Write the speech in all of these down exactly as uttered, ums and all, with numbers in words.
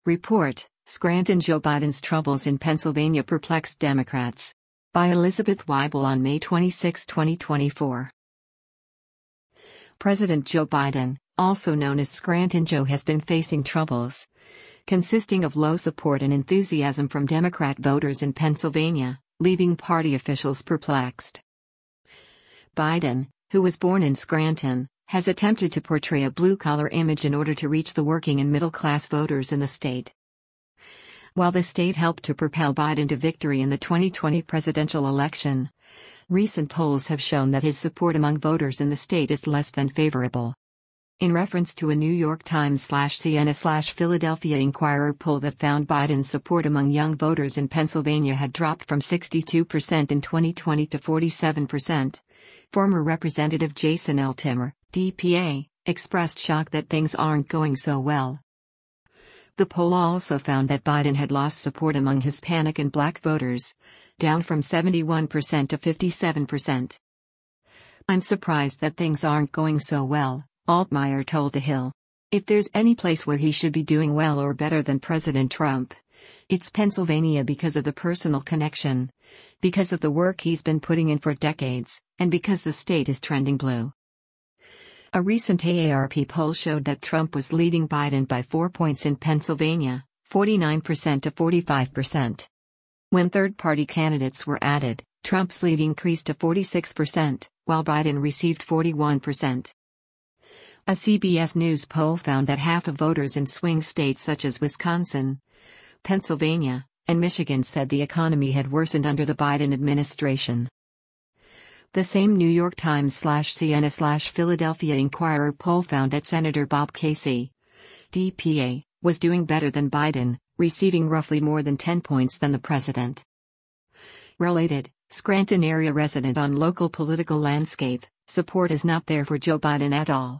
Report: Scranton Joe Biden's troubles in Pennsylvania perplexed Democrats. By Elizabeth Weibel on May twenty-sixth, twenty twenty-four. President Joe Biden, also known as Scranton Joe, has been facing troubles, consisting of low support and enthusiasm from Democrat voters in Pennsylvania, leaving party officials perplexed. Biden, who was born in Scranton, has attempted to portray a blue-collar image in order to reach the working and middle-class voters in the state. While the state helped to propel Biden to victory in the twenty twenty presidential election, recent polls have shown that his support among voters in the state is less than favorable. In reference to a New York Times slash C N N slash Philadelphia Inquirer poll that found Biden's support among young voters in Pennsylvania had dropped from sixty-two percent in twenty twenty to forty-seven percent, former Representative Jason L. Timmer, D P A, expressed shock that things aren't going so well. The poll also found that Biden had lost support among Hispanic and Black voters, down from seventy-one percent to fifty-seven percent. "I'm surprised that things aren't going so well," Altmaier told The Hill. "If there's any place where he should be doing well or better than President Trump, it's Pennsylvania, because of the personal connection, because of the work he's been putting in for decades, and because the state is trending blue." A recent A A R P poll showed that Trump was leading Biden by four points in Pennsylvania, forty-nine percent to forty-five percent. When third-party candidates were added, Trump's lead increased to forty-six percent, while Biden received forty-one percent. A C B S News poll found that half of voters in swing states such as Wisconsin, Pennsylvania, and Michigan said the economy had worsened under the Biden administration. The same New York Times slash C N N slash Philadelphia Inquirer poll found that Senator Bob Casey, D P A, was doing better than Biden, receiving roughly more than ten points than the president. Related, Scranton area resident on local political landscape, support is not there for Joe Biden at all.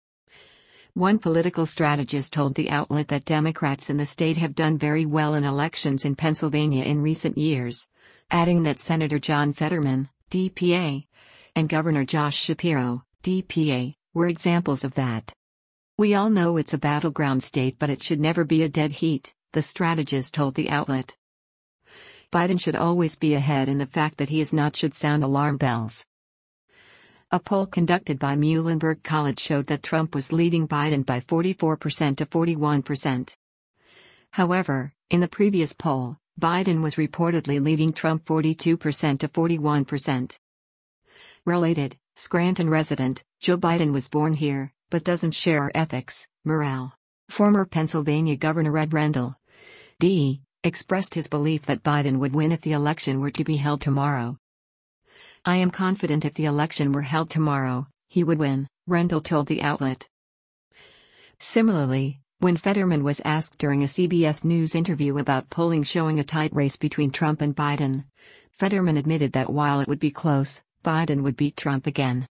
One political strategist told the outlet that Democrats in the state have done very well in elections in Pennsylvania in recent years, adding that Senator John Fetterman, D P A, and Governor Josh Shapiro, D P A, were examples of that. "We all know it's a battleground state, but it should never be a dead heat," the strategist told the outlet. Biden should always be ahead, and the fact that he is not should sound alarm bells. A poll conducted by Muhlenberg College showed that Trump was leading Biden by forty-four percent to forty-one percent. However, in the previous poll, Biden was reportedly leading Trump forty-two percent to forty-one percent. Related, Scranton resident, Joe Biden was born here, but doesn't share our ethics, morale. Former Pennsylvania Governor Ed Rendell, D, expressed his belief that Biden would win if the election were to be held tomorrow. "I am confident if the election were held tomorrow, he would win," Rendell told the outlet. Similarly, when Fetterman was asked during a C B S News interview about polling showing a tight race between Trump and Biden, Fetterman admitted that while it would be close, Biden would beat Trump again.